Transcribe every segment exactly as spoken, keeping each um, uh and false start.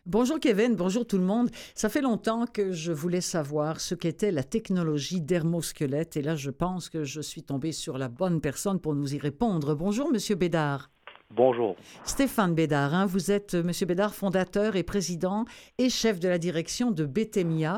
Bonjour Kevin, bonjour tout le monde. Ça fait longtemps que je voulais savoir ce qu'était la technologie dermosquelette et là je pense que je suis tombée sur la bonne personne pour nous y répondre. Bonjour Monsieur Bédard. Bonjour. Stéphane Bédard, hein, vous êtes euh, Monsieur Bédard, fondateur et président et chef de la direction de Betemia.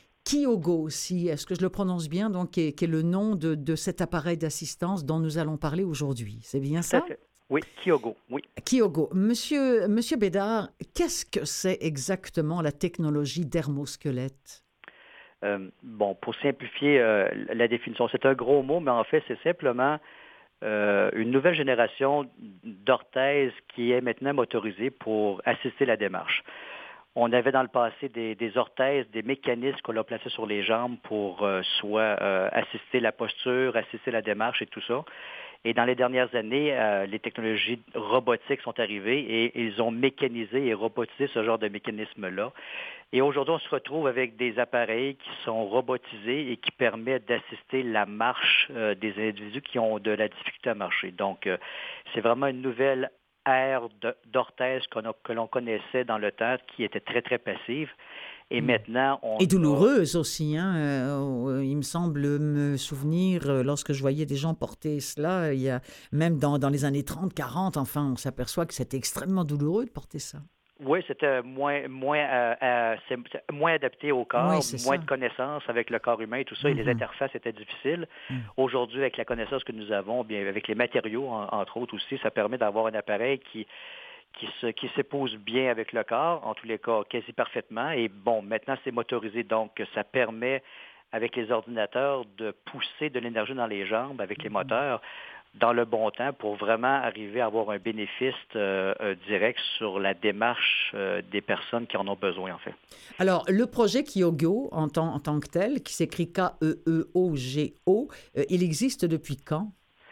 Kyogo aussi, est-ce que je le prononce bien, donc, qui est, qui est le nom de, de cet appareil d'assistance dont nous allons parler aujourd'hui. C'est bien Tout à ça? fait. Oui, Kyogo, oui. Kyogo. Monsieur, Monsieur Bédard, qu'est-ce que c'est exactement la technologie dermosquelette? Euh, bon, pour simplifier euh, la définition, c'est un gros mot, mais en fait, c'est simplement euh, une nouvelle génération d'orthèses qui est maintenant motorisée pour assister la démarche. On avait dans le passé des, des orthèses, des mécanismes qu'on a placés sur les jambes pour euh, soit euh, assister la posture, assister la démarche et tout ça. Et dans les dernières années, euh, les technologies robotiques sont arrivées et ils ont mécanisé et robotisé ce genre de mécanisme-là. Et aujourd'hui, on se retrouve avec des appareils qui sont robotisés et qui permettent d'assister la marche euh, des individus qui ont de la difficulté à marcher. Donc, euh, c'est vraiment une nouvelle ère de- d'orthèse qu'on a- que l'on connaissait dans le temps, qui était très, très passive. Et Hmm. maintenant, on Et a... douloureuse aussi, hein. Euh, il me semble me souvenir, euh, lorsque je voyais des gens porter cela, il y a même dans, dans les années trente, quarante, enfin, on s'aperçoit que c'était extrêmement douloureux de porter ça. Oui, c'était moins, moins, euh, euh, c'est- c'est moins adapté au Oui, corps, c'est moins ça. de connaissances avec le corps humain et tout ça, et les Mhm. interfaces étaient difficiles. Mhm. Aujourd'hui, avec la connaissance que nous avons, bien avec les matériaux, en- entre autres aussi, ça permet d'avoir un appareil qui, qui se, qui s'épouse bien avec le corps, en tous les cas quasi parfaitement. Et bon, maintenant c'est motorisé, donc ça permet avec les ordinateurs de pousser de l'énergie dans les jambes avec les Mhm. moteurs dans le bon temps pour vraiment arriver à avoir un bénéfice euh, euh, direct sur la démarche euh, des personnes qui en ont besoin, en fait. Alors, le projet Kyogo, en tant, en tant que tel, qui s'écrit K E E O G O, euh, il existe depuis quand?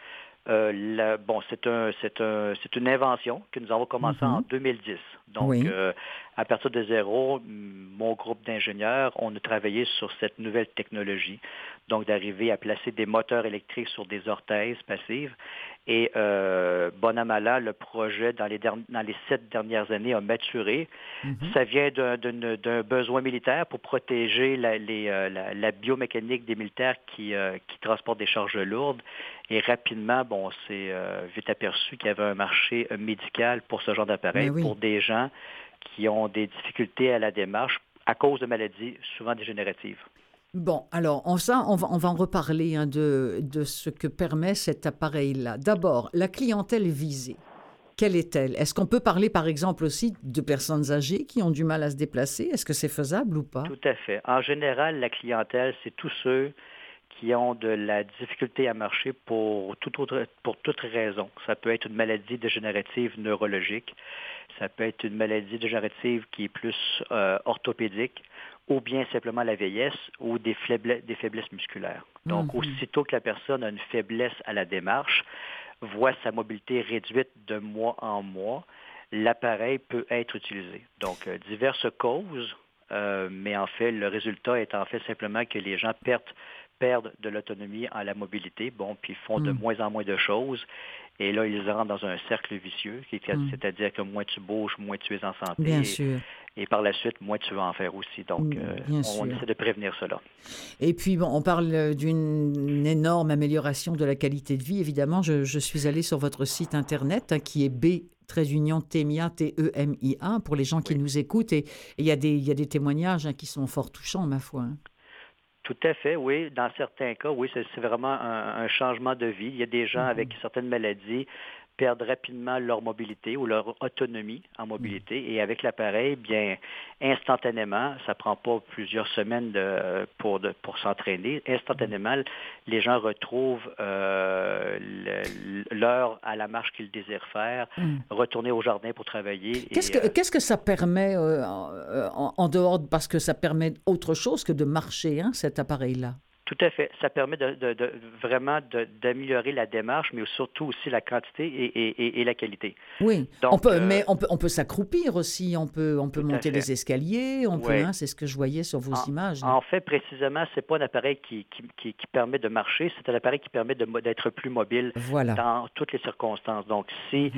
Euh, la- bon, c'est un, c'est un, c'est une invention que nous avons commencé en Mhm. deux mille dix. Donc, Oui. euh, à partir de zéro, m- mon groupe d'ingénieurs, on a travaillé sur cette nouvelle technologie. Donc, d'arriver à placer des moteurs électriques sur des orthèses passives. Et, euh, bon an, mal an, le projet, dans les, derni- dans les sept dernières années, a maturé. Mhm. Ça vient d'un, d'une- d'un besoin militaire pour protéger la, les, euh, la, la biomécanique des militaires qui, euh, qui transportent des charges lourdes. Et rapidement, bon, on s'est euh, vite aperçu qu'il y avait un marché euh, médical pour ce genre Mais d'appareil, oui. pour des gens qui ont des difficultés à la démarche à cause de maladies souvent dégénératives. Bon, alors, on, ça, on va, on va en reparler hein, de, de ce que permet cet appareil-là. D'abord, la clientèle visée. Quelle est-elle? Est-ce qu'on peut parler, par exemple, aussi de personnes âgées qui ont du mal à se déplacer? Est-ce que c'est faisable ou pas? Tout à fait. En général, la clientèle, c'est tous ceux qui ont de la difficulté à marcher pour toute autre, pour toute raison. Ça peut être une maladie dégénérative neurologique, ça peut être une maladie dégénérative qui est plus euh, orthopédique, ou bien simplement la vieillesse ou des faiblesses, des faiblesses musculaires. Donc, Mhm. aussitôt que la personne a une faiblesse à la démarche, voit sa mobilité réduite de mois en mois, l'appareil peut être utilisé. Donc, euh, diverses causes, euh, mais en fait, le résultat est en fait simplement que les gens perdent perdent de l'autonomie en la mobilité, bon, puis font de Mhm. moins en moins de choses. Et là, ils rentrent dans un cercle vicieux, qui est- Mhm. c'est-à-dire que moins tu bouges, moins tu es en Bien santé, sûr. et, et par la suite, moins tu vas en faire aussi. Donc, Mm, euh, bien on sûr. essaie de prévenir cela. Et puis, bon, on parle euh, d'une énorme amélioration de la qualité de vie. Évidemment, je, je suis allée sur votre site Internet hein, qui est B, trait d'union, Temia, T E M I A, pour les gens qui Oui. nous écoutent. Et et il y a des, il y a des témoignages hein, qui sont fort touchants, ma foi. Hein. Tout à fait, oui. Dans certains cas, oui, c'est c'est vraiment un, un changement de vie. Il y a des gens avec Mhm. certaines maladies perdent rapidement leur mobilité ou leur autonomie en Mhm. mobilité. Et avec l'appareil, bien, instantanément, ça prend pas plusieurs semaines de- pour, de- pour s'entraîner. Instantanément, les gens retrouvent euh, le- l'heure à la marche qu'ils désirent faire, Mhm. retourner au jardin pour travailler. Qu'est-ce Et que, euh, qu'est-ce que ça permet euh, en, en dehors, de- parce que ça permet autre chose que de marcher, hein, cet appareil-là? Tout à fait. Ça permet de, de- de- vraiment de- d'améliorer la démarche, mais surtout aussi la quantité et, et- et- et la qualité. Oui, on Donc, peut, mais euh, on peut, on peut s'accroupir aussi, on peut, on peut tout à monter fait. les escaliers, on peut, Oui. hein, c'est ce que je voyais sur vos En, images, là. en fait, précisément, c'est pas un appareil qui, qui- qui- qui permet de marcher, c'est un appareil qui permet de mo- d'être plus mobile Voilà. dans toutes les circonstances. Donc, si Mhm.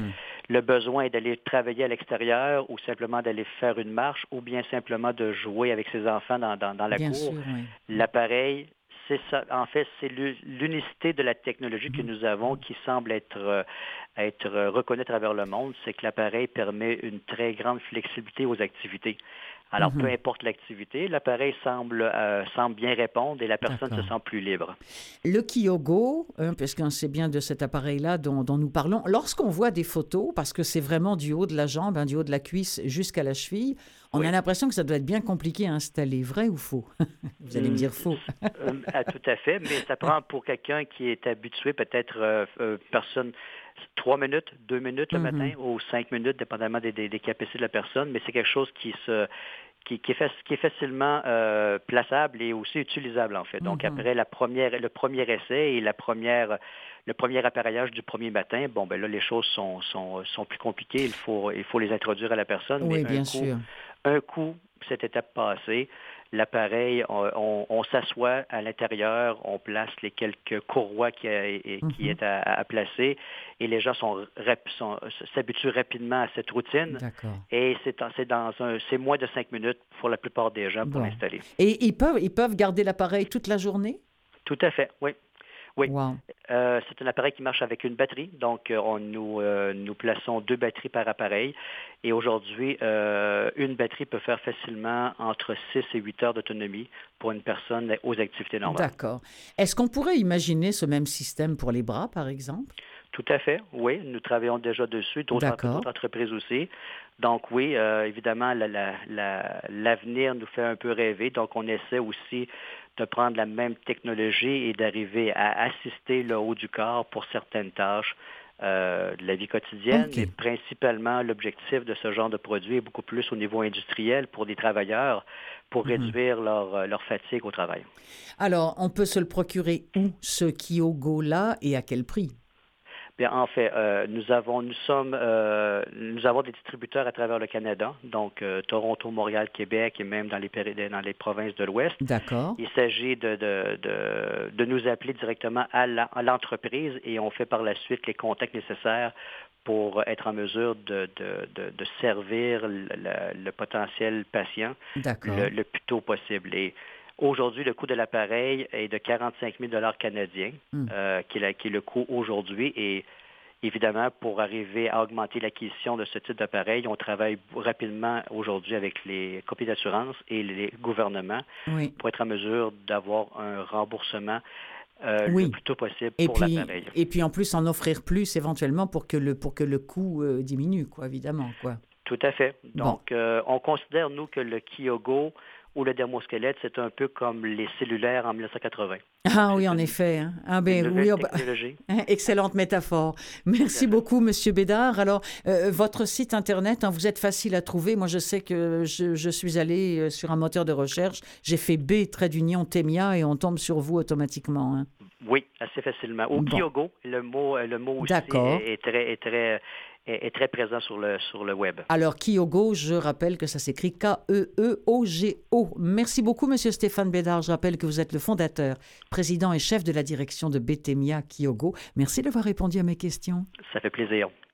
le besoin d'aller travailler à l'extérieur ou simplement d'aller faire une marche ou bien simplement de jouer avec ses enfants dans, dans, dans la Bien cour, sûr, oui. l'appareil, c'est ça. En fait, c'est l'unicité de la technologie que Mhm. nous avons qui semble être, euh, être reconnue à travers le monde, c'est que l'appareil permet une très grande flexibilité aux activités. Alors, peu Mhm. importe l'activité, l'appareil semble, euh, semble bien répondre et la personne se D'accord. sent plus libre. Le Kyogo, hein, parce qu'on sait bien de cet appareil-là dont, dont nous parlons, lorsqu'on voit des photos, parce que c'est vraiment du haut de la jambe, hein, du haut de la cuisse jusqu'à la cheville, on a Oui. l'impression que ça doit être bien compliqué à installer. Vrai ou faux? Vous allez me Hum, dire faux. euh, ah, tout à fait, mais ça prend pour quelqu'un qui est habitué, peut-être euh, euh, personne, trois minutes, deux minutes le matin Mhm. ou cinq minutes, dépendamment des, des, des capacités de la personne, mais c'est quelque chose qui se qui, qui, est, fac- qui est facilement euh, plaçable et aussi utilisable en fait. Donc Mhm. après la première, le premier essai et la première, le premier appareillage du premier matin, bon ben là les choses sont, sont, sont plus compliquées. Il faut, il faut les introduire à la personne, mais Oui, un bien coup, sûr. un coup cette étape passée, l'appareil, on, on, on s'assoit à l'intérieur, on place les quelques courroies qui, a- et- qui Mhm. est à, à placer et les gens sont, rap- sont- s'habituent rapidement à cette routine. D'accord. Et c'est en- c'est dans un, c'est moins de cinq minutes pour la plupart des gens pour Bon. l'installer. Et ils peuvent, ils peuvent garder l'appareil toute la journée? Tout à fait, oui. Oui. Wow. Euh, c'est un appareil qui marche avec une batterie. Donc, euh, on, nous, euh, nous plaçons deux batteries par appareil. Et aujourd'hui, euh, une batterie peut faire facilement entre six et huit heures d'autonomie pour une personne aux activités normales. D'accord. Est-ce qu'on pourrait imaginer ce même système pour les bras, par exemple? Tout à fait, oui. Nous travaillons déjà dessus, d'autres entre- D'accord. d'autres entreprises aussi. Donc oui, euh, évidemment, la- la- la- l'avenir nous fait un peu rêver. Donc on essaie aussi de prendre la même technologie et d'arriver à assister le haut du corps pour certaines tâches euh, de la vie quotidienne, OK. mais principalement l'objectif de ce genre de produit est beaucoup plus au niveau industriel pour des travailleurs, pour Mhm. réduire leur, leur fatigue au travail. Alors, on peut se le procurer où, ce Kyogo-là, et à quel prix? Bien, en fait, euh, nous avons, nous sommes, euh, nous avons des distributeurs à travers le Canada, donc euh, Toronto, Montréal, Québec et même dans les, péri- dans les provinces de l'Ouest. D'accord. Il s'agit de, de, de, de nous appeler directement à la- à l'entreprise et on fait par la suite les contacts nécessaires pour être en mesure de, de, de, de servir le, le- le potentiel patient le, D'accord. le plus tôt possible. Et aujourd'hui, le coût de l'appareil est de quarante-cinq mille dollars canadiens, Hmm. euh, qui, est la- qui est le coût aujourd'hui. Et évidemment, pour arriver à augmenter l'acquisition de ce type d'appareil, on travaille rapidement aujourd'hui avec les compagnies d'assurance et les gouvernements Oui. pour être en mesure d'avoir un remboursement euh, le Oui. plus tôt possible Et pour puis, l'appareil. et puis en plus, en offrir plus éventuellement pour que le, pour que le coût euh, diminue, quoi, évidemment, quoi. Tout à fait. Bon. Donc, euh, on considère, nous, que le Kyogo ou le dermosquelette, c'est un peu comme les cellulaires en mille neuf cent quatre-vingts. Donc, Ah oui, c'est en une, effet, hein. Ah une ben oui, nouvelle oh, bah, technologie. excellente métaphore. Tout à Merci fait. beaucoup, Monsieur Bédard. Alors, euh, votre site Internet, hein, vous êtes facile à trouver. Moi, je sais que je, je suis allée euh, sur un moteur de recherche. J'ai fait B, trait d'union, Temia, et on tombe sur vous automatiquement, hein. Oui, assez facilement. Au Bon, Kyogo, le mot, euh, le mot aussi d'accord. est, est très, est très, est, est très présent sur le, sur le web. Alors, Kyogo, je rappelle que ça s'écrit K E E O G O. Merci beaucoup, Monsieur Stéphane Bédard. Je rappelle que vous êtes le fondateur, président et chef de la direction de Bétemia Kyogo. Merci d'avoir répondu à mes questions. Ça fait plaisir.